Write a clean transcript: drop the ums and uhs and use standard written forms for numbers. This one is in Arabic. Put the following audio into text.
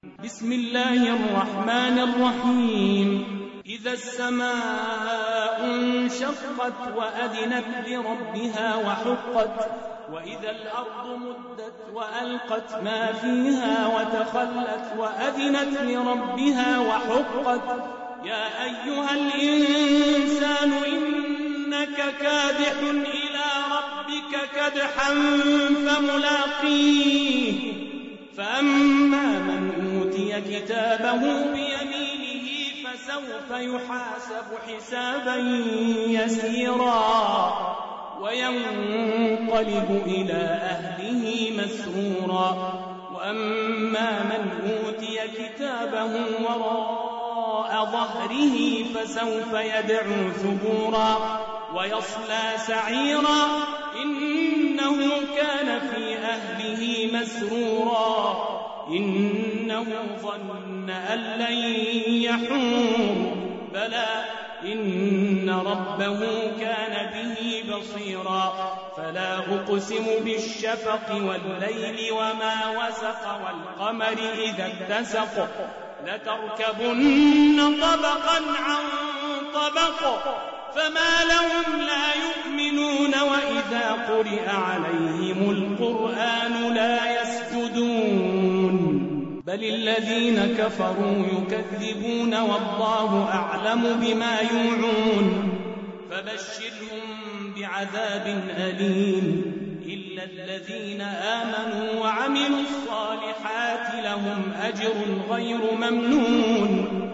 بسم الله الرحمن الرحيم. إذا السماء انشقت وأذنت لربها وحقت، وإذا الأرض مدت وألقت ما فيها وتخلت وأذنت لربها وحقت. يا أيها الإنسان إنك كادح إلى ربك كدحا فملاقيه. فأما من أوتي كتابه بيمينه فسوف يحاسب حسابا يسيرا وينقلب إلى أهله مسرورا. وأما من أوتي كتابه وراء ظهره فسوف يدعو ثبورا ويصلى سعيرا إنه كان في أهله مسرورا إنه ظن أن لن يحور بلى إن ربه كان به بصيرا. فلا أقسم بالشفق والليل وما وسق والقمر إذا اتسق لتركبن طبقا عن طبق فما لهم لا يؤمنون وإذا قرئ عليهم القرآن لا يسجدون بل الذين كفروا يكذبون والله أعلم بما يوعون. فبشرهم بعذاب أليم إلا الذين آمنوا وعملوا الصالحات لهم أجر غير ممنون